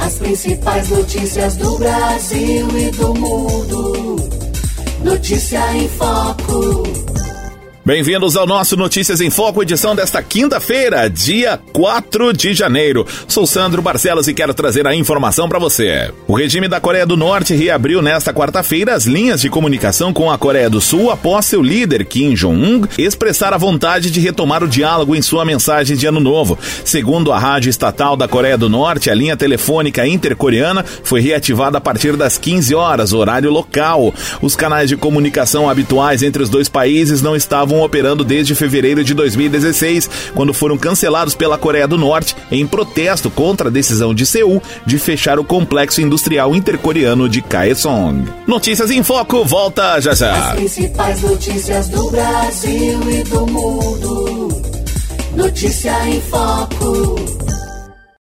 As principais notícias do Brasil e do mundo. Notícia em Foco. Bem-vindos ao nosso Notícias em Foco, edição desta quinta-feira, dia 4 de janeiro. Sou Sandro Barcelos e quero trazer a informação para você. O regime da Coreia do Norte reabriu nesta quarta-feira as linhas de comunicação com a Coreia do Sul após seu líder, Kim Jong-un, expressar a vontade de retomar o diálogo em sua mensagem de Ano Novo. Segundo a rádio estatal da Coreia do Norte, a linha telefônica intercoreana foi reativada a partir das 15 horas, horário local. Os canais de comunicação habituais entre os dois países não estavam operando desde fevereiro de 2016, quando foram cancelados pela Coreia do Norte em protesto contra a decisão de Seul de fechar o complexo industrial intercoreano de Kaesong. Notícias em Foco, volta já já. As principais notícias do Brasil e do mundo. Notícia em Foco.